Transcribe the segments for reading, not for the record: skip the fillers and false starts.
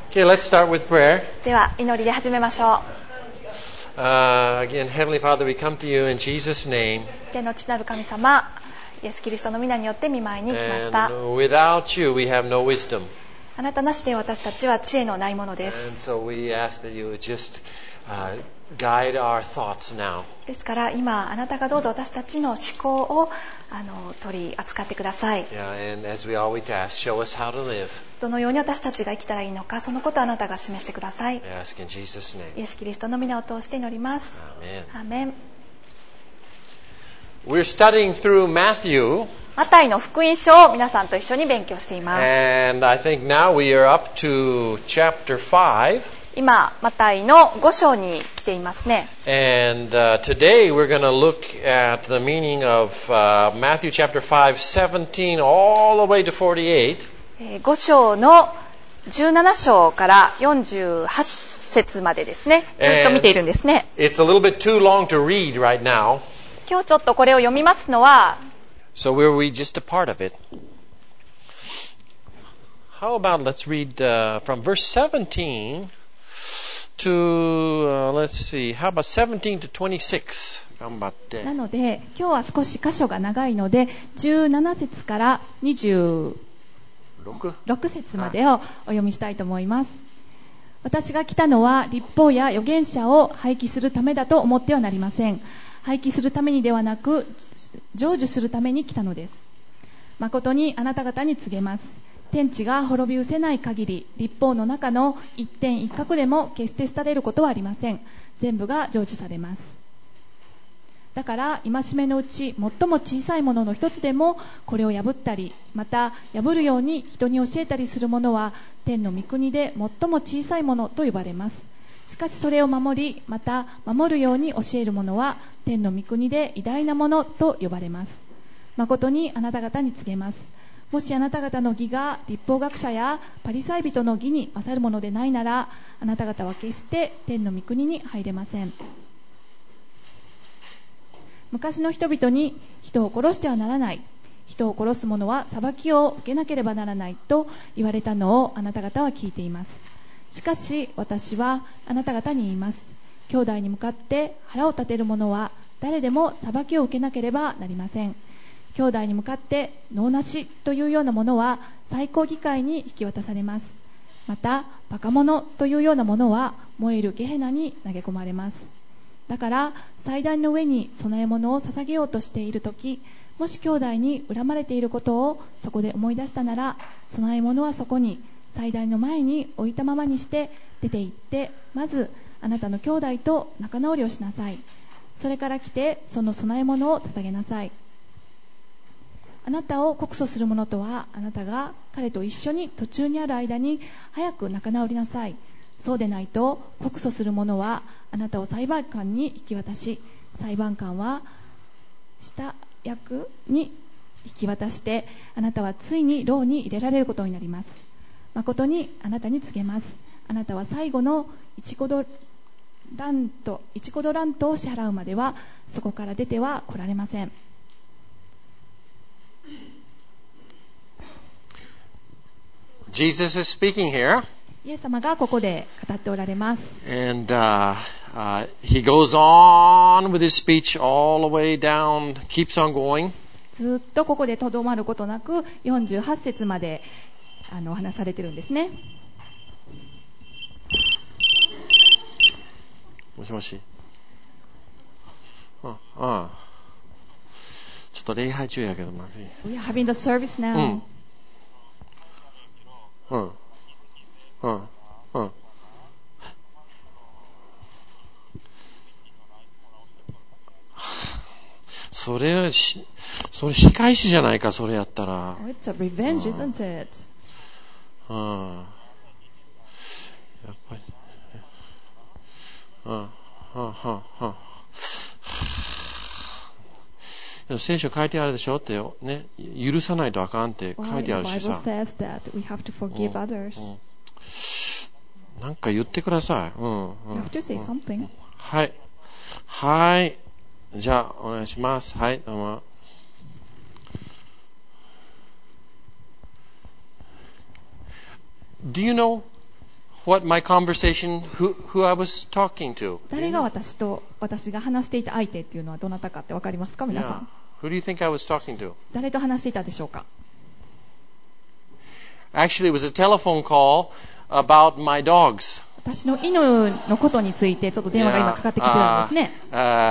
Okay, let's start with prayer. では祈りで始めましょう。 Again, Heavenly Father, we come to you in Jesus' name. 天の父なる神様、イエス・キリストの皆によって御前に来ました。 And without you, we have no wisdom. あなたなしで私たちは知恵のないもので And す。 so we ask that you would just guide our thoughts now. ですから今あなたがどうぞ私たちの思考を取り扱ってください。 Yeah, and as we always ask, show us how to live. どのように私たちが生きたらいいのか、そのことをあなたが示してください。 I ask in Jesus' イ name. エス・キリストの皆を通して祈ります。 Amen. アーメン。 We're studying through Matthew, マタイの福音書を皆さんと一緒に勉強しています。 and I think now we are up to chapter 5. 今マタイの5章に来ていますね。 And today we're going to look at the meaning of Matthew chapter 5, 17 all the way to 48. 5章の17章から48節までですね。ずっと見ているんですね。 It's a little bit too long to read right now, 今日ちょっとこれを読みますのは、 so we'll read just a part of it. How about let's read from verse 17 to, let's see, how about 17 to 26? 頑張ってなので今日は少し箇所が長いので17節から26節までをお読みしたいと思います。私が来たのは律法や預言者を廃棄するためだと思ってはなりません。廃棄するためにではなく成就するために来たのです。誠にあなた方に告げます。天地が滅び失せない限り律法の中の一点一角でも決して廃れることはありません。全部が成就されます。だから戒めのうち最も小さいものの一つでもこれを破ったりまた破るように人に教えたりするものは天の御国で最も小さいものと呼ばれます。しかしそれを守りまた守るように教えるものは天の御国で偉大なものと呼ばれます。誠にあなた方に告げます。もしあなた方の義が律法学者やパリサイ人の義に勝るものでないならあなた方は決して天の御国に入れません。昔の人々に人を殺してはならない、人を殺す者は裁きを受けなければならないと言われたのをあなた方は聞いています。しかし私はあなた方に言います。兄弟に向かって腹を立てる者は誰でも裁きを受けなければなりません。兄弟に向かって能なしというようなものは最高議会に引き渡されます。またバカ者というようなものは燃えるゲヘナに投げ込まれます。だから祭壇の上に供え物を捧げようとしているとき、もし兄弟に恨まれていることをそこで思い出したなら、供え物はそこに祭壇の前に置いたままにして出て行って、まずあなたの兄弟と仲直りをしなさい。それから来てその供え物を捧げなさい。あなたを告訴する者とはあなたが彼と一緒に途中にある間に早く仲直りなさい。そうでないと告訴する者はあなたを裁判官に引き渡し、裁判官は下役に引き渡してあなたはついに牢に入れられることになります。誠にあなたに告げます。あなたは最後の1コドラントを支払うまではそこから出ては来られません。 Jesus is speaking here, イエス様がここで語っておられます。 and he goes on with his speech all the way down, keeps on going. ずっとここでとどまることなく48節までお話されてるんですね。 もしもし。ちょっと礼拝中やけどまずい。 We are having the service now. それ仕返しじゃないか、それやったら。 Oh, it's a revenge, isn't it? やっぱり。でも聖書書いてあるでしょってよ、ね、許さないとあかんって書いてあるしさ。 The Bible says that we have to forgive others. なんか言ってください。 You have to say something. はい。はい。じゃあ、お願いします。はい、どうも。Do you know what my conversation, who I was talking to? 誰が私が話していた相手っていうのはどなたかってわかりますか、皆さ Yeah. ん。 Who do you think I was talking to? 誰と話していたでしょうか。 Actually, it was a telephone call about my dogs. 私の犬のことについてちょっと電話が今かかってきてたんですね。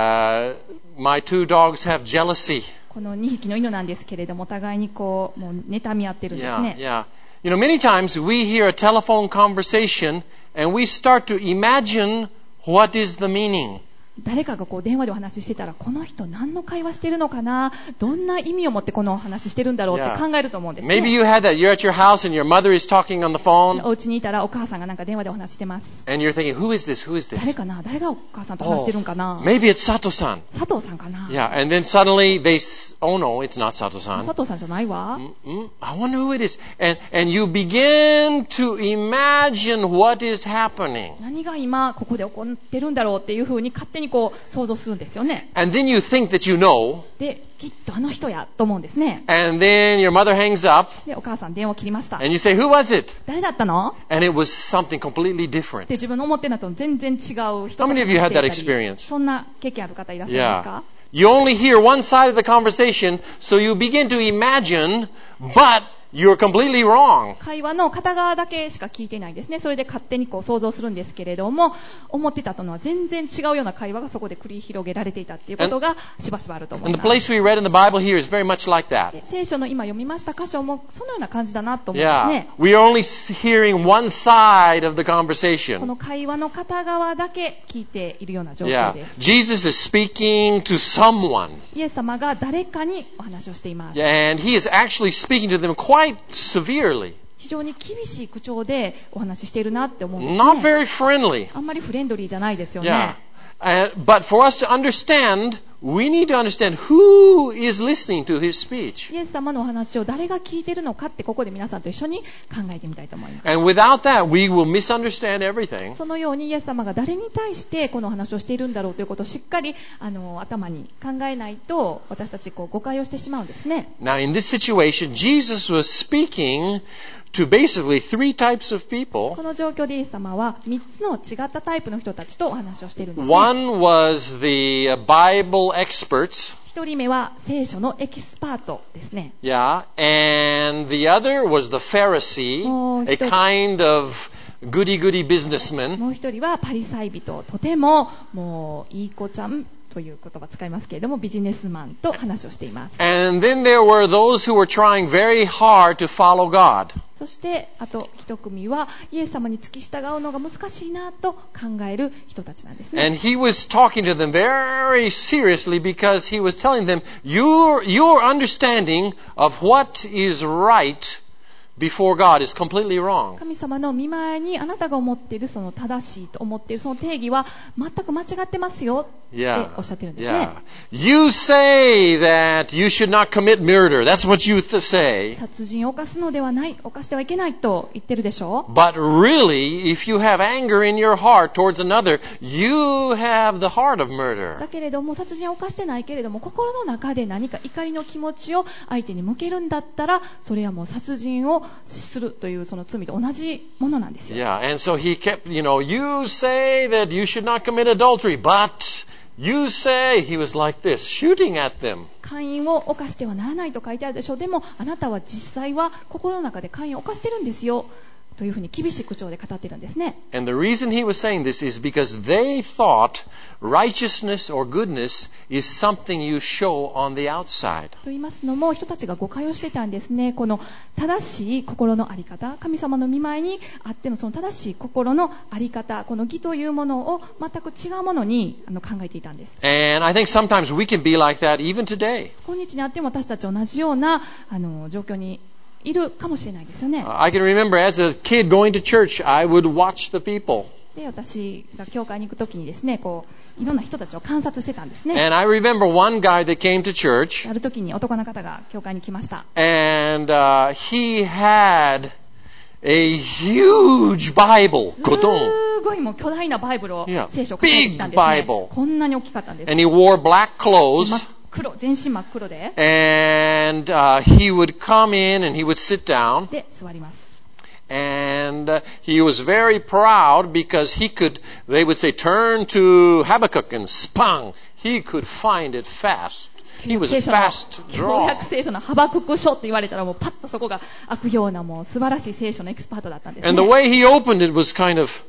My two dogs have jealousy. この2匹の犬なんですけれども、お互いにこうもう妬み合ってるんです Yeah, ね。 yeah. You know, many times we hear a telephone conversation and we start to imagine what is the meaning. 誰かがこう電話でお話ししてたら、この人何の会話してるのかな、どんな意味を持ってこのお話ししてるんだろうって考えると思うんですね。 Maybe you had that. You're at your house and your mother is talking on the phone お家にいたらお母さんがなんか電話でお話ししてます。 and you're thinking, who is this? Who is 誰 this? かな、誰がお母さんと話してるんかな、 Maybe it's Sato-san. 佐藤さんかな、 Yeah, and then suddenly oh no, it's not Sato-san. 佐藤さんじゃないわ、 I wonder who it is. And you begin to imagine what is happening. 何が今ここで起こってるんだろうっていうふうに勝手にこう想像するんですよね。 And then you think that you know, で、きっとあの人やと思うんですね。 and then your mother hangs up で、お母さん電話を切りました。 and you say, who was it? 誰だったの？ And it was something completely で different. 自分の思ってるのと全然違う人と How many of you 話 had していた that り experience? そんな経験ある方いらっしゃいますか？ Yeah. You only hear one side of the conversation, so you begin to imagine, but you're completely wrong. 会話の片側だけしか聞いていないんですね。それで勝手にこう想像するんですけれども、思ってたとのは全然違うような会話がそこで繰り広げられていたっていうことがしばしばあると思い And the ます place we read in the Bible here is very much like that. で聖書の今読みました箇所もそのような感じだなと思うんです Yeah. ね。 We are only hearing one side of the こ conversation. の会話の片側だけ聞いているような状況 Yeah. です Jesus is speaking to someone. イエス様が誰かにお話をしています And he is actually speaking to them quite severely. 非常に厳しい口調でお話ししているなって思うんです Not ね very friendly. あんまりフレンドリーじゃないですよ Yeah. ね But for us to understand, we need to understand who is listening to his speech. イエス様のお話を誰が聞いているのかってここで皆さんと一緒に考えてみたいと思います And without that, we will misunderstand everything. そのようにイエス様が誰に対してこのお話をしているんだろうということをしっかり頭に考えないと私たちこう誤解をしてしまうんですね Now, in this situation, Jesus was speaking to basically three types of こ people. の状況でイエス様は3つの違ったタイプの人たちとお話をしているんですね One was the Bible experts. 1人目は聖書のエキスパートですね Yeah. And the other was the Pharisee, Oh, a kind of goody-goody businessman. もう1人はパリサイ人とてももういい子ちゃんという言葉を使いますけれどもビジネスマンと話をしています And then there were those who were trying very hard to follow God. そしてあと一組はイエス様に付き従うのが難しいなと考える人たちなんですね And he was talking to them very seriously because he was telling them, your understanding of what is right before God is completely wrong. 神様の御前にあなたが思っているその正しいと思っているその定義は全く間違ってますよっておっしゃってるんですね You say that you should not commit murder. That's what you say. 殺人を犯すのではない犯してはいけないと言ってるでしょ But really, if you have anger in your heart towards another, you have the heart of murder. だけれども殺人を犯してないけれども心の中で何か怒りの気持ちを相手に向けるんだったらそれはもう殺人をするというその罪と同じものなんですよ Yeah, and so he kept, you say that you should not commit adultery, but you say, he was like this, shooting at them. 姦淫を犯してはならないと書いてあるでしょうでもあなたは実際は心の中で姦淫を犯してるんですよというふうに厳しい口調で語っているんですね And the reason he was saying this is because they thought righteousness or goodness is something you show on the outside. と言いますのも人たちが誤解をしていたんですねこの正しい心の在り方神様の御前にあってのその正しい心の在り方この義というものを全く違うものに考えていたんです And I think sometimes we can be like that even today. 今日にあっても私たち同じような状況にいるかもしれないですよね I can remember as a kid going to church, I would watch the people. で私が教会に行くときにですねこういろんな人たちを観察してたんですね And I remember one guy that came to church, あるときに男の方が教会に来ました and he had a huge Bible. す Kodon. ごいもう巨大なバイブルを Yeah. 聖書を抱えてきたんですね Big Bible. こんなに大きかったんです And he wore black 真 clothes. っ黒全身真っ黒で And he would come in and he would sit down. で座ります And he was very proud because they would say, turn to Habakkuk, and spang, he could find it fast. He was a fast 旧 draw. 約聖書のハバクク書って言われたらもうパッとそこが開くようなもう素晴らしい聖書のエキスパートだったんですね。 And the way he opened it was kind of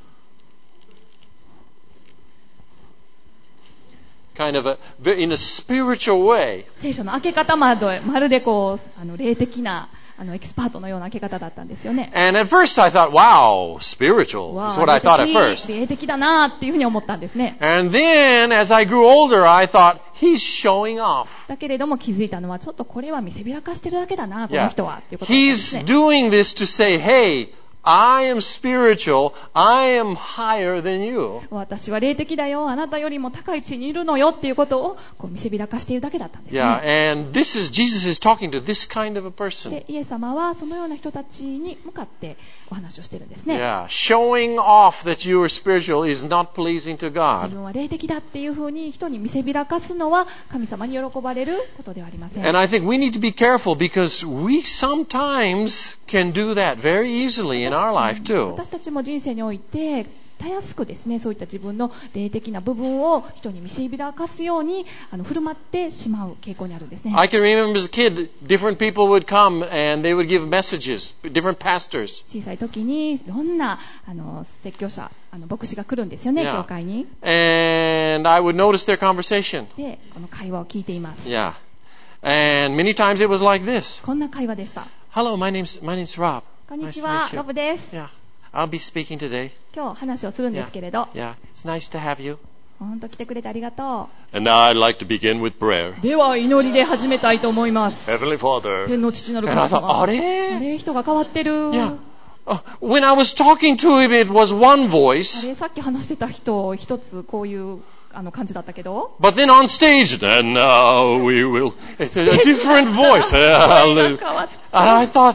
in a spiritual way. 聖書の開け方まるでこう霊的なエキスパートのような開け方だったんですよね。 And at first I thought, wow, spiritual. That's what I thought at first. 霊的だなっていうふうに思ったんですね。 And then as I grew older, I thought, he's showing off. だけれども気づいたのはちょっとこれは見せびらかしてるだけだな、この Yeah. 人はっていうことだったんです He's ね。 doing this to say, hey, I am spiritual. I am higher than you. 私は霊的だよ、あなたよりも高い地にいるのよっていうことをこう見せびらかしているだけだったんですね。 Yeah, and Jesus is talking to this kind of a person. で、イエス様はそのような人たちに向かってお話をしてるんですね。 Yeah, showing off that you are spiritual is not pleasing to 自 God. 分は霊的だっていうふうに人に見せびらかすのは神様に喜ばれることではありません。 And I think we need to be careful because we sometimes can do that very easily in our life too. 私たちも人生においてたやすくですね、そういった自分の霊的な部分を人に見せびらかすように振る舞ってしまう傾向にあるんですね。 I can remember as a kid, different people would come and they would give messages, different pastors. 小さい時にいろんな説教者、牧師が来るんですよね、 Yeah. 教会に。 And I would notice their conversation. で、この会話を聞いています。 Yeah. And many times it was like this. こんな会話でした。 Hello, my name's Rob. こんに Nice ち to は、 meet you. ロブです。 Yeah. I'll be speaking today. 今日話をするんですけれど、 Yeah. It's nice to have you. 本当来てくれてありがと And now I'd like to begin with prayer. う。では祈りで始めたいと思います。 Heavenly Father. 天の父なる And I 神 thought, 様。あ Are れ、人が変わってる。 Yeah. When I was talking to him, it was one あ voice. れ、さっき話してた人一つこういう感じだったけど、 But then on stage, and now we will. It's a different voice. 声が変わって And I thought,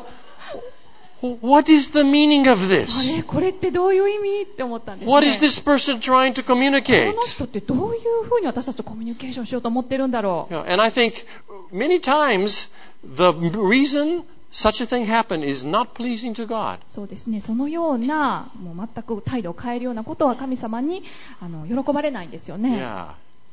what is the meaning of あ this? れ、これってどういう意味って思ったんですね。 What is this person trying to こ communicate? の人ってどういうふうに私たちとコミュニケーションしようと思ってるんだろう。 Yeah, and I think many times the reason such a thing happened is not pleasing to God. そうですね、そのようなもう全く態度を変えるようなことは神様に喜ばれないんですよね。 Yeah.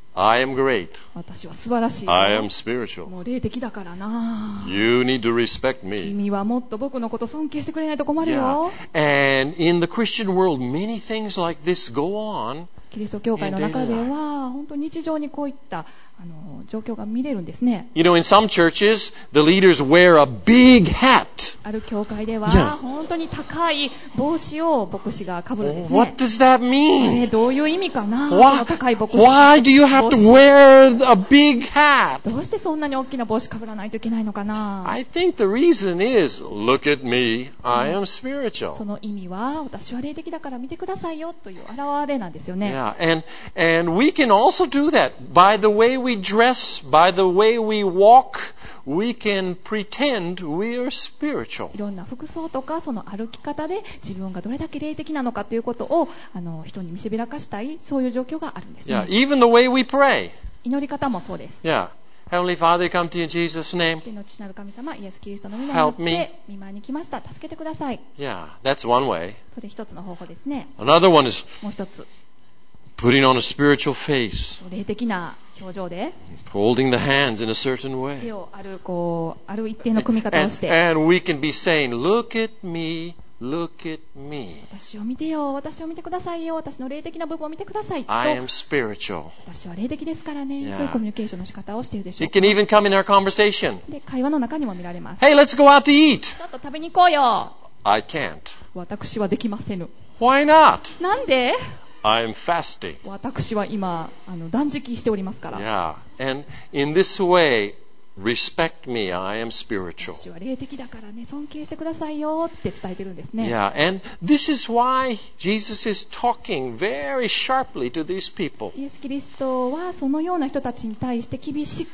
I am great. 私は素晴らしいよ。 I am spiritual. もう霊的だからな。 You need to respect me. 君はもっと僕のこと尊敬してくれないと困る Yeah. よ。 And in the Christian world, many things like this go on. キリスト教会の中では本当に日常にこういった状況が見れるんですね。 You know, in some churches, the leaders wear a big hat. ある教会では Yeah. 本当に高い帽子を牧師がかぶるんですね。 What does that mean? どういう意味かな、こ Why, の高い牧師。 why do you have to wear a big hat? どうしてそんなに大きな帽子かぶらないといけないのかな。 I think the reason is, look at me, I am spiritual. その意味は私は霊的だから見てくださいよという表れなんですよね。 Yeah, and we can also do that. By the way we dress, by the way we walk, we can pretend we are spiritual. いろんな服装とかその歩き方で自分がどれだけ霊的なのかということを人に見せびらかしたい、そういう状況があるんですね。 Yeah, even the way we pray. 祈り方もそうです。 Yeah. Heavenly Father, come to you in Jesus' name. 天の父なる神様、イエス・キリストの皆によっ Help me. て見舞いに来ました。助けてください。 Yeah, that's one way. それ一つの方法ですね。 Another one is もう一つ、 putting on a spiritual face, 霊的な表情で holding the hands in a certain 手 way. をある一定の組み方をして、 And we can be saying, look at me, look at me. 私を見てよ、私を見てくださいよ、私の霊的な部分を見てくださいと、 I am spiritual. 私は霊的ですからね、 Yeah. そういうコミュニケーションの仕方をしているでしょう It か。 can even come in our conversation. で、会話の中にも見られます。 Hey, let's go out to eat. ちょっと食べに行こうよ。 I can't. 私はできませぬ。 Why not? なんで？ I'm fasting. 私は今断食しておりますから。 Yeah. And in this way, respect me. I am spiritual. 私は霊的だからね、尊敬してくださいよって伝えてるんですね。 Yeah. And this is why Jesus is talking very sharply to these people. イエス・キリストはそのような人たちに対して厳しく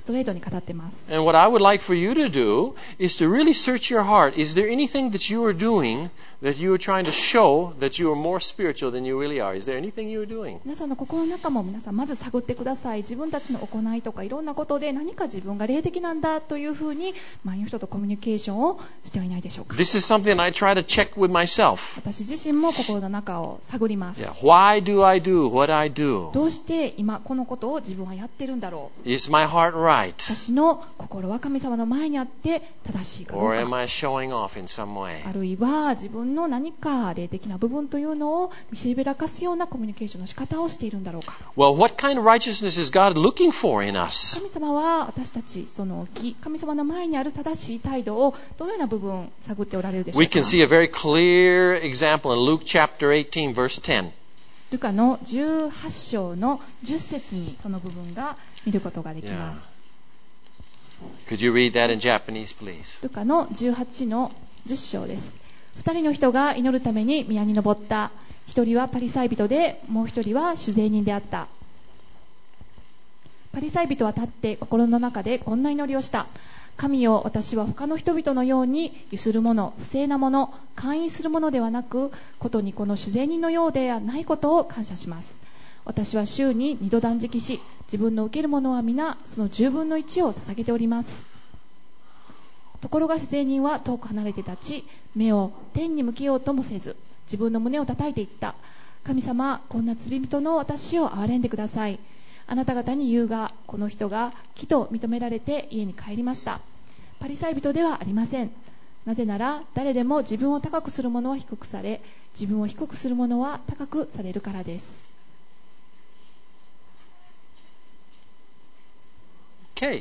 トレートに語っています。 And what I would like for you to do is to really search your heart. Is there anything that you are doing that you are trying to show that you are more spiritual than you really are? Is there anything you are doing? 皆さんの心の中も皆さんまず探ってください。自分たちの行いとかいろんなことで何か自分が霊的なんだというふうに周りの人とコミュニケーションをしてはいないでしょうか。 This is something I try to check with myself. 私自身も心の中を探ります。 Yeah. Why do I do what I do? どうして今このことを自分はやってるんだろう。 Is my heart right? 私の心は神様の前にあって正しいかどう Or am か。 I showing off in some way? あるいは自分の何か霊的な部分というのを見せびらかすようなコミュニケーションの仕方をしているんだろうか。 Well, what kind of righteousness is God looking for in us? 神様は私たちその神様の前にある正しい態度をどのような部分探っておられるでしょう We か。 can see a very clear example in Luke chapter 18, verse 10. ルカの18章の10節にその部分が見ることができます。 Could you read that in Japanese, please? ルカの18の10章です。2人の人が祈るために宮に登った。1人はパリサイ人で、もう1人は酒税人であった。パリサイ人は立って心の中でこんな祈りをした。神よ、私は他の人々のようにゆするもの、不正なもの、姦淫するものではなく、ことにこの酒税人のようではないことを感謝します。私は週に2度断食し、自分の受けるものは皆その10分の1を捧げております。ところが酒税人は遠く離れて立ち、目を天に向けようともせず、自分の胸を叩いていった。神様、こんな罪人の私を憐れんでください。あなた方に言うが、この人が義と認められて家に帰りました。パリサイ人ではありません。なぜなら誰でも自分を高くする者は低くされ、自分を低くする者は高くされるからです。 Okay.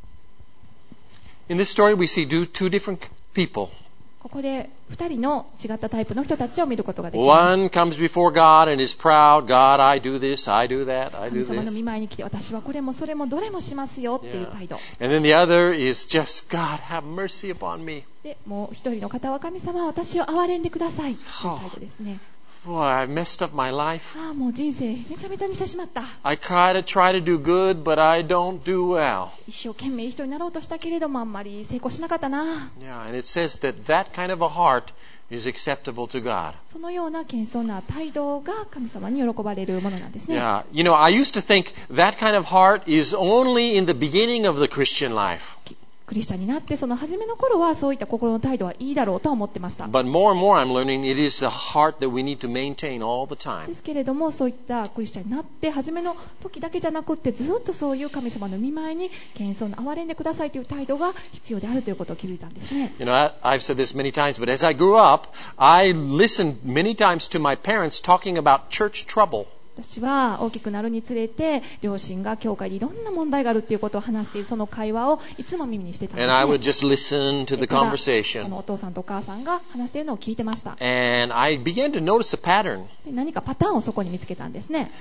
In this story, we see two different people. ここで2人の違ったタイプの人たちを見ることができます。 One comes before God and is proud. God, I do this, I do that, I do 神様の this. 御前に来て、私はこれもそれもどれもしますよっていう Yeah. 態度。 And then the other is just, God, have mercy upon me. で、もう一人の方は、神様、私を憐れんでくださいという態度ですね。 Boy, I've messed up my life. ああ、もう人生めちゃめちゃにしてしまった。 I try to do good, but I don't do well. 一生懸命いい人になろうとしたけれどもあんまり成功しなかったな。 Yeah, and it says that kind of a heart is acceptable to God. そのような謙遜な態度が神様に喜ばれるものなんですね。 Yeah, you know, I used to think that kind of heart is only in the beginning of the Christian life. クリスチャンになってその初めの頃はそういった心の態度はいいだろうとは思ってました。 But more and more I'm learning it is a heart that we need to maintain all the で time. すけれども、そういったクリスチャンになって初めの時だけじゃなくってずっとそういう神様の御前に謙遜な憐れんでくださいという態度が必要であるということを気づいたんですね。 You know, I've said this many times, but as I grew up, I listened many times to my parents talking about church trouble. 私は大きくなるにつれて両親が教会でいろんな問題があるということを話しているその会話をいつも耳にしてたんです And I would ね。 just listen to the ただ conversation. お父さんとお母さんが話しているのを聞いてました。 And I began to notice a pattern. で何かパターンをそこに見つけたんですね。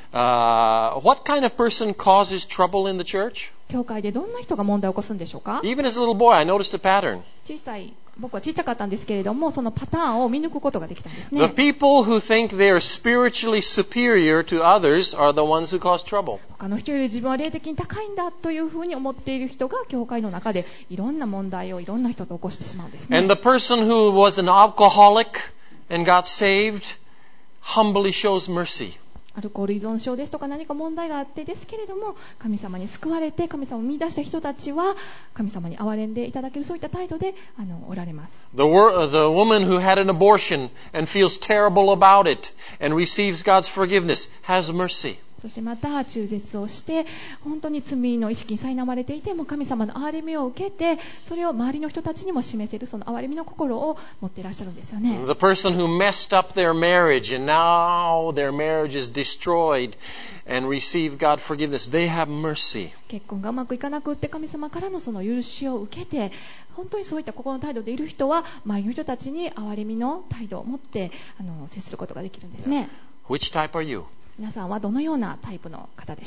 What kind of person causes trouble in the church? 教会でどんな人が問題を起こすんでしょうか。 Even as a little boy, I noticed a pattern. 僕は小さかったんですけれども、そのパターンを見抜くことができたんです The ね。 people who think they are spiritually superior to others are the ones who cause trouble. 他の人より自分は霊的に高いんだというふうに思っている人が教会の中でいろんな問題をいろんな人と起こしてしまうんですね。 And the person who was an alcoholic and got saved humbly shows mercy. アルコール依存症ですとか何か問題があってですけれども、神様に救われて神様を見出した人たちは神様に憐れんでいただけるそういった態度でおられます。 The woman who had an abortion and feels terrible about it and receives God's forgiveness has mercy. そしてまた中絶をして本当に罪の意識に苛まれていても神様の憐れみを受けてそれを周りの人たちにも示せるその憐れみの心を持っていらっしゃるんですよね。 The person who messed up their marriage and now their marriage is destroyed and receive God's forgiveness, they have mercy. 結婚がうまくいかなくって神様からのその許しを受けて本当にそういった心の態度でいる人は周りの人たちに憐れみの態度を持って接することができるんですね。 Which type are you? 皆さんはどのようなタイプの方でしょうか。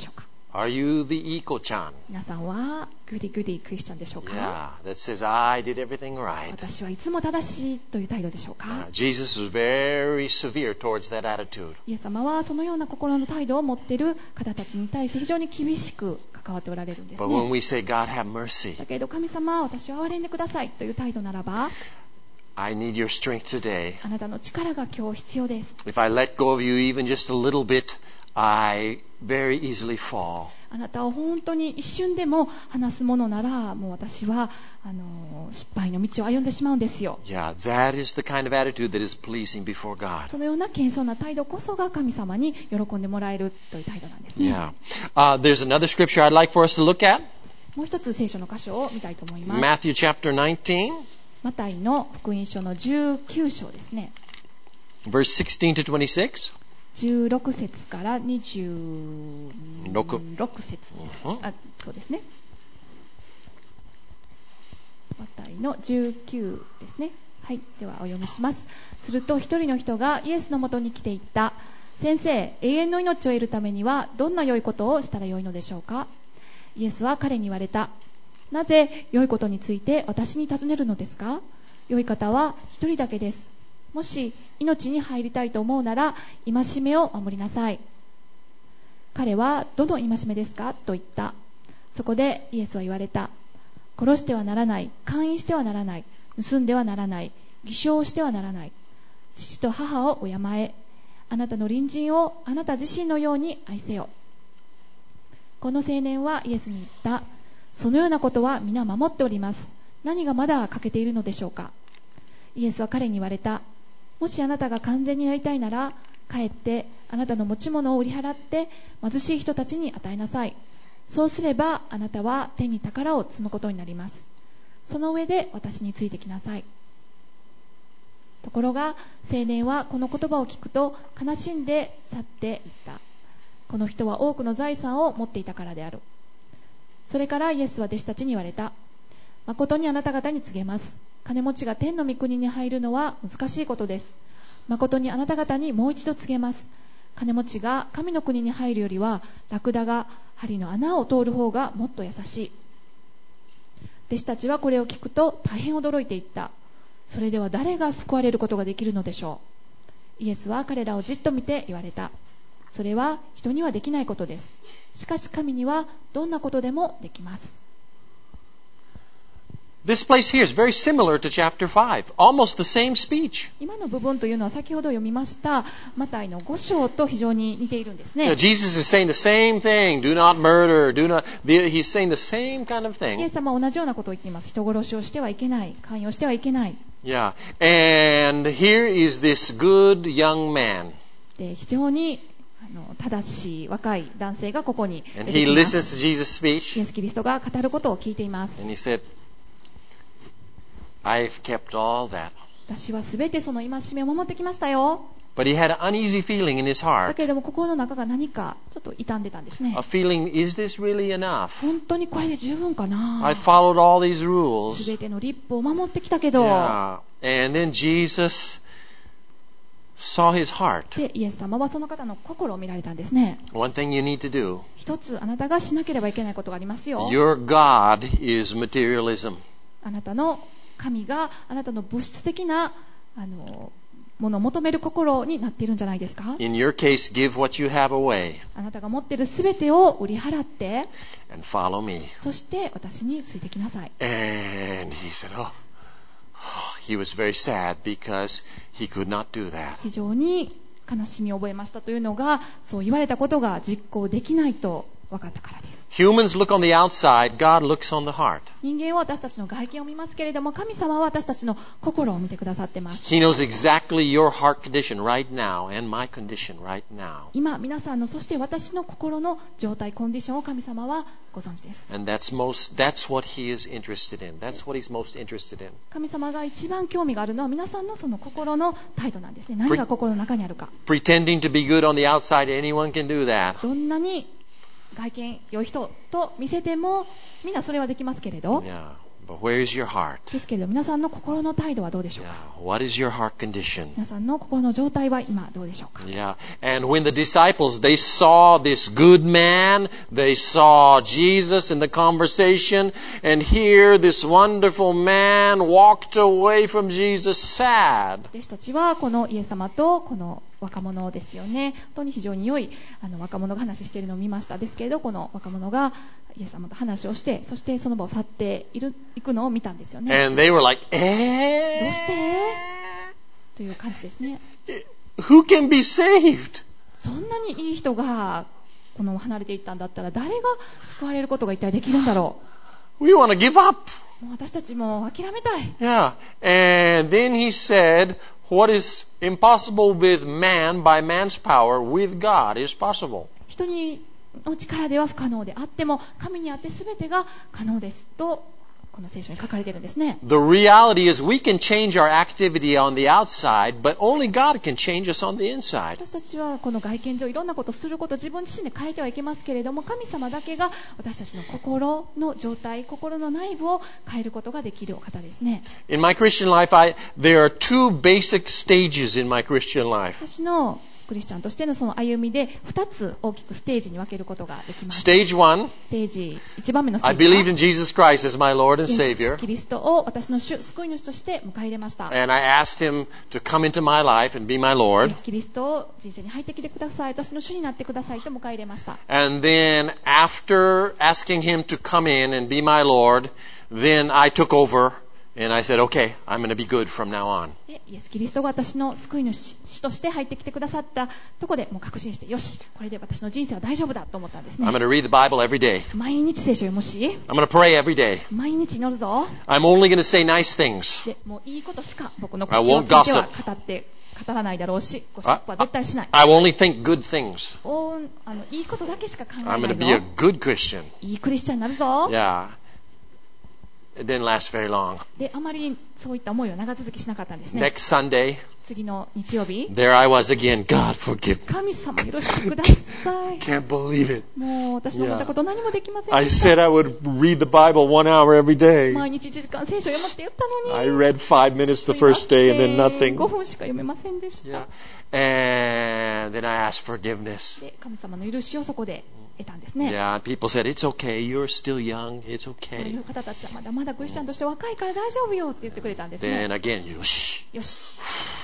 Are you the eco-chan? 皆さんはグディグディクリスチャンでしょうか？ Yeah, that says, I did everything right. 私はいつも正しいという態度でしょうか？ Jesus was very severe towards that attitude. イエス様はそのような心の態度を持っている方たちに対して非常に厳しく関わっておられるんです But when ね。 we say, God have mercy, だけど神様、私を憐れんでくださいという態度ならば、 I need your strength today. あなたの力が今日必要です。 If I let go of you even just a little bit, I very easily fall. あなたを本当に一瞬でも離すものなら、もう私は失敗の道を歩んでしまうんですよ。 Yeah, that is the kind of attitude that is pleasing before God. そのような謙遜な態度こそが神様に喜んでもらえるという態度なんですね。 Yeah. There's another scripture I'd like for us to look at. もう一つ聖書の箇所を見たいと思います。 Matthew chapter 19, マタイの福音書の19章ですね。 verse 16 to 26. 16節から26節です。そうですね。マタイの19ですね。はい、ではお読みします。すると一人の人がイエスのもとに来ていった。先生、永遠の命を得るためにはどんな良いことをしたら良いのでしょうか？イエスは彼に言われた。なぜ良いことについて私に尋ねるのですか？良い方は一人だけです。もし命に入りたいと思うなら戒めを守りなさい。彼はどの戒めですかと言った。そこでイエスは言われた。殺してはならない、姦淫してはならない、盗んではならない、偽証してはならない、父と母を敬え、あなたの隣人をあなた自身のように愛せよ。この青年はイエスに言った。そのようなことは皆守っております。何がまだ欠けているのでしょうか？イエスは彼に言われた。もしあなたが完全になりたいなら、帰ってあなたの持ち物を売り払って貧しい人たちに与えなさい。そうすればあなたは天に宝を積むことになります。その上で私についてきなさい。ところが青年はこの言葉を聞くと悲しんで去っていった。この人は多くの財産を持っていたからである。それからイエスは弟子たちに言われた。誠にあなた方に告げます。金持ちが天の御国に入るのは難しいことです。誠にあなた方にもう一度告げます。金持ちが神の国に入るよりはラクダが針の穴を通る方がもっと優しい。弟子たちはこれを聞くと大変驚いていった。それでは誰が救われることができるのでしょう？イエスは彼らをじっと見て言われた。それは人にはできないことです。しかし神にはどんなことでもできます。 This place here is very similar to chapter 5. Almost the same speech. 今の部分というのは先ほど読みましたマタイの5章と非常に似ているんですね。 Jesus is saying the same thing. Do not murder. He's saying the same kind of イエ thing. ス様は同じようなことを言っています。人殺しをしてはいけない。姦淫をしてはいけない。 Yeah. And here is this good young man. で非常に正しい若い男性がここに出 And て he きます。 listens to Jesus' イエ speech. ス・キリストが語ることを聞いています。 And he said, I've kept all that. 私はすべてその戒めを守ってきましたよ。 But he had an uneasy feeling in his だ heart. けれども心の中が何かちょっと傷んでたんですね。 A feeling, is this really enough? 本当にこれで十分か I な。 followed all these rules. すべての律法を守ってきたけど、 Yeah. And then Jesus saw his heart. でイエス様はその方の心を見られたんですね。 One thing you need to do. 一つあなたがしなければいけないことがありますよ。 Your God is materialism. あなたの神があなたの物質的なものを求める心になっているんじゃないですか？ In your case, give what you have away あなたが持っているすべてを売り払って、 and follow me. そして私についてきなさい。 And he said, he was very sad because he could not do that. 非常に悲しみを覚えましたというのが、そう言われたことが実行できないと分かったからです。 Humans look on the outside, God looks on the heart. 人間は私たちの外見を見ますけれども、神様は私たちの心を見てくださってます。 He knows exactly your heart condition right now and my condition right now. 今皆さんの、そして私の心の状態、コンディションを神様はご存知です。 And that's what he is interested in. That's what he's most interested in. 神様が一番興味があるのは皆さんのその心の態度なんですね。何が心の中にあるか。 Pretending to be good on the outside, anyone can do that. どんなに外見良い人と見せてもみんなそれはできますけれど、 Yeah. But where is your heart? ですけれど皆さんの心の態度はどうでしょう Yeah. か。 What is your heart condition? 皆さんの心の状態は今どうでしょうか。 Yeah. And when the disciples, they saw this good man, they saw Jesus in the conversation, and here this wonderful man walked away from Jesus sad. 弟子たちはこのイエス様とこの若者ですよね。本当に非常に良い若者が話しているのを見ました。ですけれどこの若者がイエス様と話をして、そしてその場を去っていくのを見たんですよね。 And they were like, どうしてという感じですね。 Who can be saved? そんなにいい人がこの離れていったんだったら誰が救われることが一体できるんだろ We want to give up. う。もう私たちも諦めたい。 Yeah. And then he said, what is impossible with man by man's power, with God is possible. 人の力では不可能であっても神にあって全てが可能ですとこの聖書に書かれているんですね。 The reality is we can change our activity on the outside, but only God can change us on the inside. 私たちはこの外見上いろんなことをすることを自分自身で変えてはいけますけれども、神様だけが私たちの心の状態、心の内部を変えることができるお方ですね。 In my Christian life, there are two basic stages in my Christian life. 私のクリスチャンとしてのその歩みで2つ大きくステージに分けることができます。 Stage one, ステージ1番目のステ I ージは believed in Jesus Christ as my Lord and イエス Savior, キリストを私の主救い主として迎え入れました。 and I asked Him to come into my life and be my イ Lord. エスキリストを人生に入ってきてください、私の主になってくださいと迎え入れました。 And then after asking Him to come in and be my Lord, then I took over and I said, okay, I'm going to be good from now on. でイエスキリストが私の救い主として入ってきてくださったところでもう確信して、よし、これで私の人生は大丈夫だと思ったんですね。 I'm going to read the Bible every day. 毎日聖書を読むし、 I'm going to pray every day. 毎日祈るぞ。 I'm only going to say nice things. でもういいことしか僕の口 I を won't ついては語らないだろうし、ゴシップは絶対しない。 I will only think good things. いいことだけしか考え I'm な going い to be a ぞ。 good Christian. いいクリスチャンになるぞ。 Yeah. It didn't last very long. であまりそういった思いは長続きしなかったんですね。 Next Sunday, 次の日曜日、 there I was again. God, forgive me. 神様許してください。 Can't believe it. もう私の思ったこと何もできません I でした。 said I would read the Bible 1 hour every day. 毎日1時間聖書を読むって言ったのに。 I read 5 minutes the first day and then 5 nothing. 分しか読めませんでした。 Yeah. And then I asked forgiveness. で神様の許しをそこで得たんですね。 Yeah, people said, it's okay. You're still young. It's そうい okay. う方たちはまだまだクリスチャンとして若いから大丈夫よって言ってくれたんですね。 Then again, shh, よし、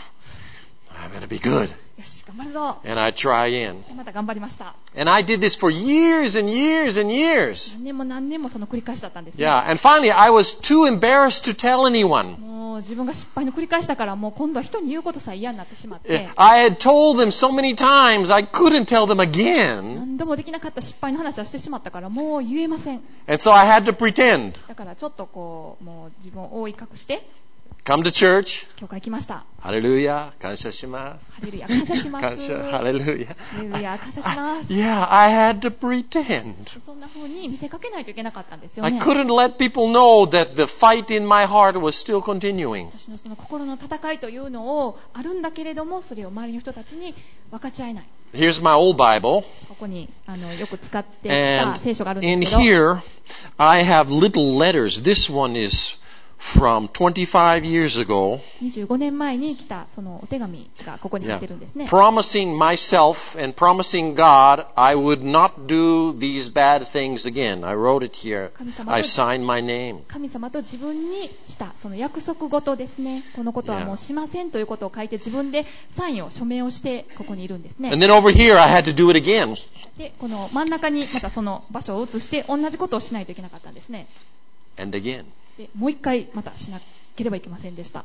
I'm going to be good. よし、頑張るぞ。 And I try in. でまた頑張りました。 And I did this for years and years and years. 何年も何年もその繰り返しだったんですね。 Yeah, and finally I was too embarrassed to tell anyone. もう自分が失敗の繰り返したからもう今度は人に言うことさえ嫌になってしまって、 I had told them so many times I couldn't tell them again. 何度もできなかった失敗の話はしてしまったからもう言えません。 And so I had to pretend. だからちょっとこうもう自分を覆い隠して Come to church. 教会来ました。 Hallelujah. 感謝します. ハレルヤ感謝します。 感謝。 ハ Hallelujah. レルヤ感謝します。 Yeah, I had to pretend. そんな風に見せかけないといけなかったんですよ I ね。 couldn't let people know that the fight in my heart was still continuing. 私のその心の戦いというのをあるんだけれども、それを周りの人たちに分かち合えない。 Here's my old Bible. ここによく使ってきた And 聖書があるんで in すけど、 here, I have little letters. This one is from 25 years ago. 25年前に来たそのお手紙がここに入 Yeah. ってるんですね。 Promising myself and promising God I would not do these bad things again. I wrote it here. I signed my name. 神様と自分にしたその約束事ですね。このことはもうしませんということを書いて自分でサインを署名をしてここにいるんですね。 And then over here I had to do it again. で、この真ん中にまたその場所を移して同じことをしないといけなかったんですね。 And again. で、もう一回またしなければいけませんでした。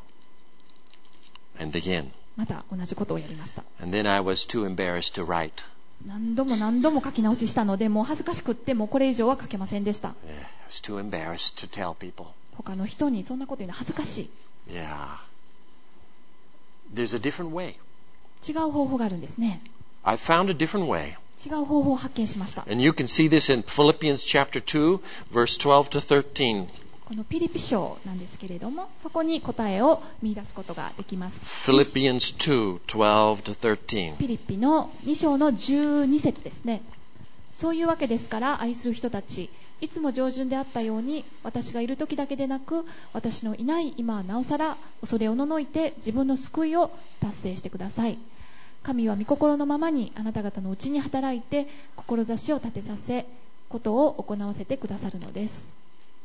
And again. また同じことをやりました。 And then I was too embarrassed to write. 何度も何度も書き直ししたので、もう恥ずかしくってもうこれ以上は書けませんでした。 Yeah, I was too embarrassed to tell people. 他の人にそんなこと言うのは恥ずかしい。 Yeah. There's a different way. 違う方法があるんですね。 I found a different way. 違う方法を発見しました。 And you can see this in Philippians chapter 2, verse 12 to 13. このピリピ書なんですけれども、そこに答えを見出すことができます。 Philippians 2, 12 to 13. ピリピの2章の12節ですね。そういうわけですから、愛する人たち、 いつも従順であったように、私がいる時だけでなく、私のいない今はなおさら恐れおののいて自分の救いを達成してください。神は御心のままにあなた方のうちに働いて、志を立てさせ、ことを行わせてくださるのです。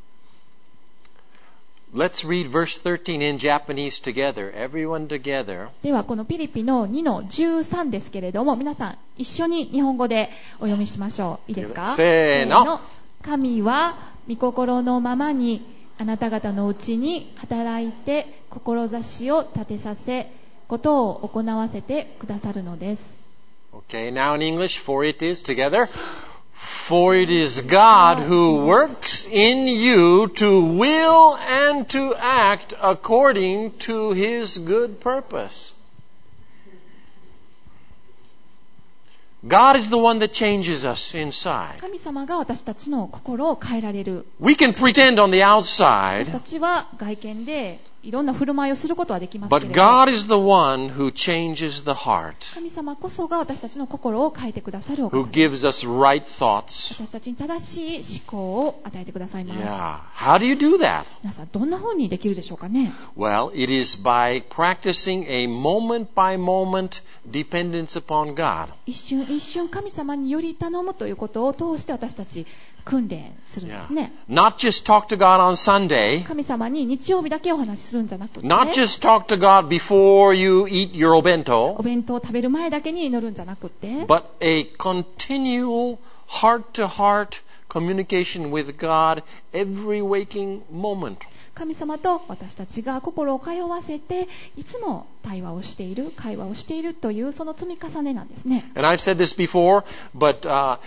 Let's read verse 13 in Japanese together. Everyone together. ではこのピリピの2の13ですけれども、皆さん一緒に日本語でお読みしましょう。いいですか？ せーの。 神は御心のままにあなた方のうちに働いて、志を立てさせ、ことを行わせてくださるのです。 Okay, now in English, for it is together. For it is God who works in you to will and to act according to His good purpose. God is the one that changes us inside. 神様が私たちの心を変えられる。 We can pretend on the 私 outside, たちは外見でいろんな振る舞いをすることはできますけれ but ど、 God is the one who changes the heart, 神様こそが私たちの心を変えてくださるお who 方です。 gives us right thoughts. 私たちに正しい思考を与えてくださいます。 Yeah. How do you do that? 皆さんどんな風にできるでしょうかね。 Well, it is by practicing a moment by moment dependence upon God. 一瞬一瞬神様により頼むということを通して私たち訓練するんですね。 Not just talk to God on Sunday, 神様に日曜日だけお話しするんじゃなくて、 not just talk to God before you eat your お obento, 弁当を食べる前だけに祈るんじゃなくて、 but a continual heart-to-heart communication with God every waking moment. 神様と私たちが心を通わせていつも対話をしている、会話をしているというその積み重ねなんですね。 And I've said this before, but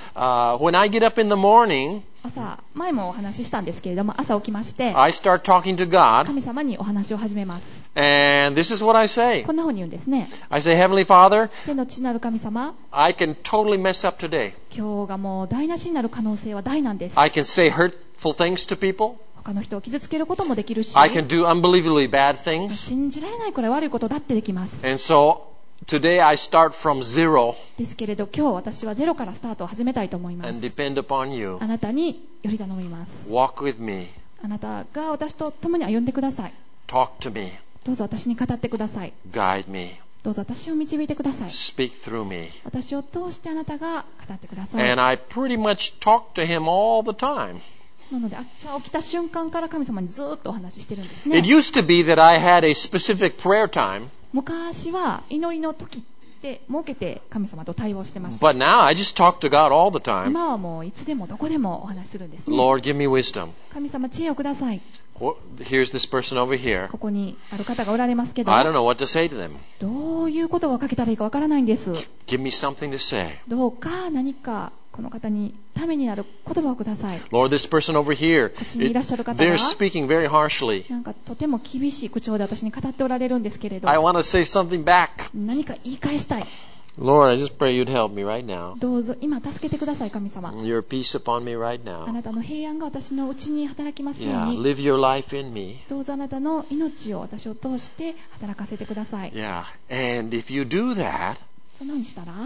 when I get up in the morning, 朝、前もお話ししたんですけれども、朝起きまして I start talking to God, 神様にお話を始めます。 and this is what I say. こんな風に言うんですね。 I say, Heavenly Father, 天の父なる神様、 I can totally mess up today. 今日がもう台無しになる可能性は大なんです。 I can say hurtful things to people. 他の人を傷つけることもできるし、 I can do unbelievably bad things. 信じられないくらい悪いことだってできます。 And so today I start from zero ですけれど今日私はゼロからスタートを始めたいと思いま and す。 depend upon you. あなたにより頼みます。 Walk with me. あなたが私と共に歩んでください。 Talk to me. どうぞ私に語ってください。 Guide me. どうぞ私を導いてください。 Speak through me. 私を通してあなたが語ってください。 And I pretty much talk to him all the time. なので朝起きた瞬間から神様にずっとお話ししてるんですね。 It used to be that I had a specific prayer time, 昔は祈りの時って設けて神様と対話をしてました。 but now I just talk to God all the time. 今はもういつでもどこでもお話しするんですね。 Lord, give me wisdom. 神様知恵をください。 Here's this person over here. ここにある方がおられますけど、 I don't know what to say to them. どういう言葉をかけたらいいかわからないんです。 Give me something to say. どうか何かこの方にためになる言葉をください。 Lord, this person over here, こっちにいらっしゃる方 they're は speaking very harshly. なんかとても厳しい口調で私に語っておられるんですけれど、 I want to say something back. 何か言い返したい。 Lord, I just pray you'd help me right now. どうぞ今助けてください神様。 Your peace upon me right あ now. なたの平安が私のうちに働きますよう Yeah, に、 live your life in me. どうぞあなたの命を私を通して働かせてください。 Yeah, and if you do that, そのようにしたら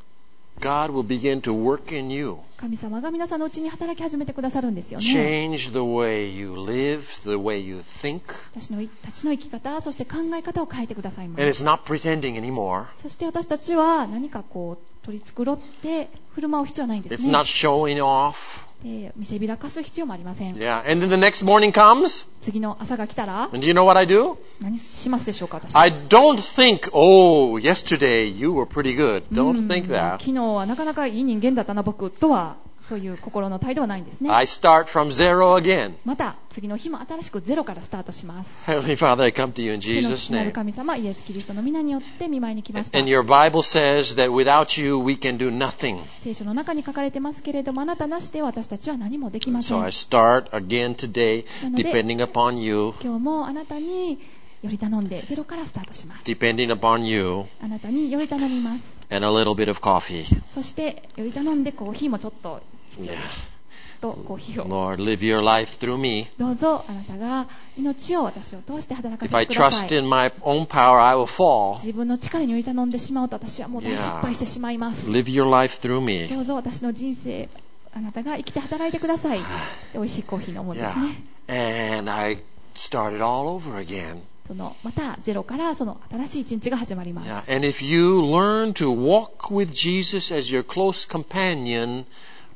God will begin to work in you. 神様が皆さんのうちに働き始めてくださるんですよね。 Change the way you live, the way you think. 私たちの生き方、そして考え方を変えてくださいま And す。 it's not pretending anymore. そして私たちは何かこう取り繕って振る舞う必要はないんです It's ね。 not showing off. で見せびらかす必要もありません。 Yeah, and then the next morning comes, 次の朝が来たら and do you know what I do? 何しますでしょうか私。 I don't think, oh, yesterday you were pretty good. Don't think that. 昨日はなかなかいい人間だったな僕とはそういう心の態度はないんですね。 I start from zero again. また次の日も新しくゼロからスタートします。 Heavenly Father, I come to you in 天の Jesus' 父なる name. 神様イエス・キリストの皆によって見舞いに来ました。 And your Bible says that without you we can do nothing. 聖書の中に書かれてますけれども、あなたなしで私たちは何もできませ So ん。 I start again today, depending upon you, 今日もあなたにより頼んでゼロからスタートします。 depending upon you, あなたにより頼みます。 and a little bit of coffee. そしてより頼んでコーヒーもちょっと必要 Yeah. ですとコーヒーを Lord, live your life through me. どうぞあなたが命を私を通して働か If せ I てくださ trust い。 in my own power, I will fall. 自分の力により頼んでしまうと私はもう大失敗してしまいます。 Live your life through me. どうぞ私の人生あなたが生きて働いてください。で美味しいコーヒー飲むんですね。 And I started all over again. またゼロからその新しい一日が始まります。 Yeah. And if you learn to walk with Jesus as your close companion,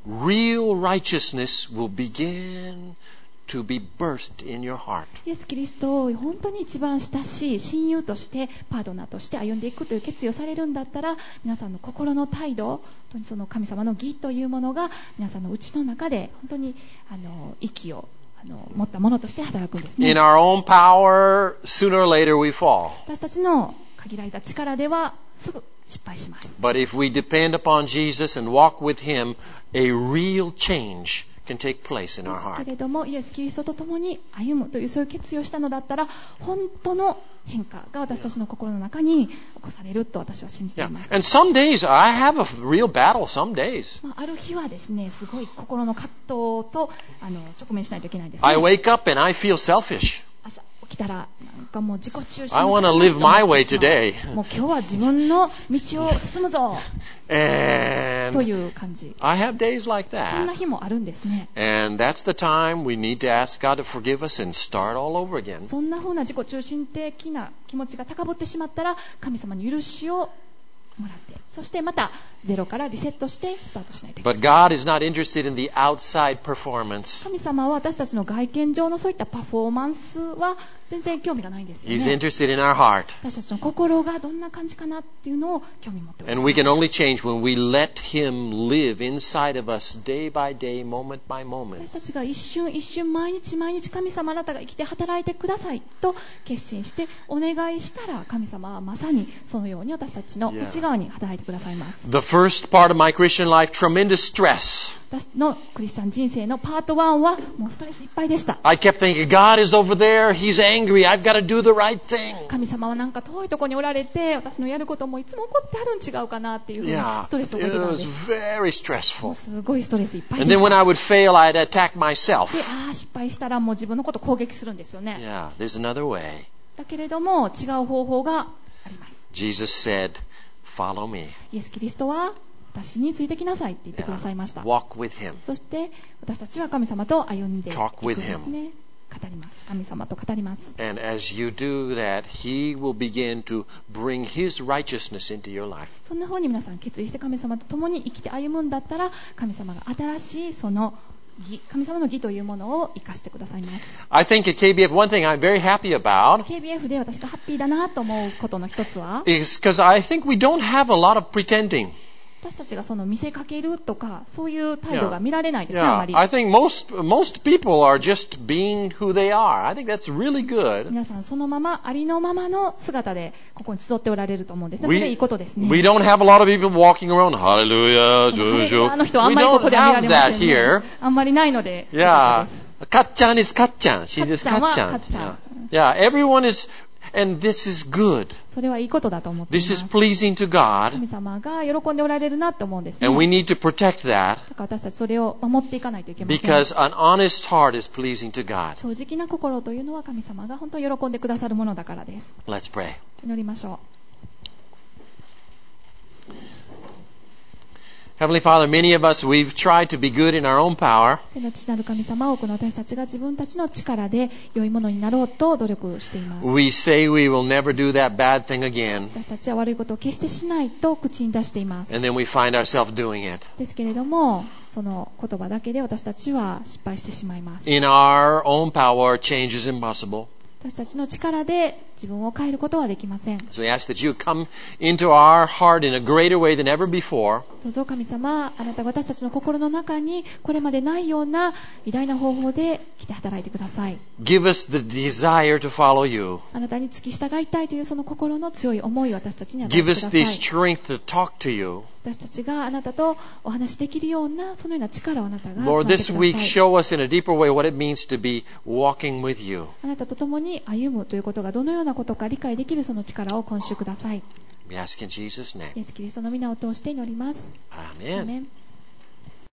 real righteousness will begin to be birthed in your heart. イエス・キリストを本当に一番親しい親友としてパートナーとして歩んでいくという決意をされるんだったら、皆さんの心の態度、本当にその神様の義というものが皆さんの内の中で本当に息を持ったものとして働くんですね。 In our own power, sooner or later we fall. 私たちの限られた力ではすぐ失敗します。 But if we depend upon Jesus and walk with Him, a real change can take place in で our すけ heart. れども、イエス・キリストと共に歩むというそういう決意をしたのだったら、本当の変化が私たちの心の中に起こされると私は信じてい Yeah. ます。 And some days I have a real battle. Some days ある日はですね、すごい心の葛藤と直面しないといけないですね。 I wake up and I feel selfish. 朝起きたらなんかもう自己中心 I want to live my way today. もう今日は自分の道を進むぞと And いう感じ。 I have days like そんな that. 日もあるんですね。 And that's the time we need to ask God to forgive us and start all over again. そんな風な自己中心的な気持ちが高ぶってしまったら、神様に許しをもらって、そしてまたゼロからリセットしてスタートしないといけない。 But God is not interested in the outside performance. 神様は私たちの外見上のそういったパフォーマンスは全然興味がないんですよ He's ね。 interested in our heart. 私たちの心がどんな感じかなっていうのを興味持っており And ま we す。 can only change when we let Him live inside of us day by day, moment by 私 moment. たちが一瞬一瞬毎日毎日神様あなたが生きて働いてくださいと決心してお願いしたら、神様はまさにそのように私たちの内側に働いてくださいます。 The first part of my Christian life, tremendous stress. 私のクリスチャン人生のパート1はもうストレスいっぱいでした。 I kept thinking, God is over there. He's angry. I've got to do the right thing. 神様はなんか遠いところにおられて、私のやることもいつも起こってあるん違うかなっていうふうに Yeah, ストレスを it 覚えてたん was です。 very もう stressful. すごいストレスいっぱい And で then し when た。 I would fail, I'd attack で、 myself. 失敗したらもう自分のことを攻撃するんですよね。 Yeah, there's another way. だけれども違う方法があります。 Jesus said, follow me. イエス・キリストは私についてきなさいって言ってくださいました。 Walk with Him. そして私たちは神様と歩んでいくん Talk with ですね。語ります。神様と語ります。 And as you do that, He will begin to bring His righteousness into your life. そんな風に皆さん決意して神様と共に生きて歩むんだったら、神様が新しいその義、神様の義というものを生かしてくださいます。 I think at KBF, one thing I'm very happy about KBF で私がハッピーだなと思うことの一つは、 is because I think we don't have a lot of pretending. 私たちがその見せかけるとかそういう態度が見られないですね、あま Yeah, り。 I think most people are just being who they are. I think that's really good. 皆さんそのままありのままの姿でここに集っておられると思うんですね。それいいことですね。 We don't have a lot of people walking around, hallelujah, ハレルヤの人はあ we んまりここ don't では見ら have れま that せん here. ね。あんまりないので。 Yeah, よかったです。 Katchan is Katchan. She's just かっちゃんは Katchan. かっちゃん。 Yeah, everyone is, and this is good. それはいいことだと思っていま This is す。 pleasing to God, 神様が喜んでおられるなと思うんですね。 and we だ need to protect that から私たちそれを守っていかないといけません。 because an honest heart is pleasing to God. 正直な心というのは神様が本当に喜んでくださるものだからです。 Let's pray. 祈りましょう。 Heavenly Father, many of us, we've tried to be good in our own power. 天の父なる神様、多くの私たちが自分たちの力で良いものになろうと努力しています。 We say we will never do that bad thing again, 私たちは悪いことを決してしないと口に出しています。 and then we find ourselves doing it. ですけれども、その言葉だけで私たちは失敗してしまいます。 In our own power, change is impossible. 私たちの力で自分を変えることはできません。 So we ask that you come into our heart in a greater way than ever before. どうぞ神様、あなたが私たちの心の中にこれまでないような偉大な方法で来て働いてください。 Give us the desire to follow you. あなたに付き従いたいというその心の強い思いを私たちに与え Give てくだ us さ the い。 strength to talk to you. 私たちがあなたとお話しできるようなそのような力をあなたが Lord, 備えて this く week ださい。 show us in a deeper way what it means to be walking with you. あなたと共に歩むということがどのようなことか理解できるその力を今週ください。 We ask in Jesus' イ name. エス・キリストの皆を通して祈ります。アー Amen. メン。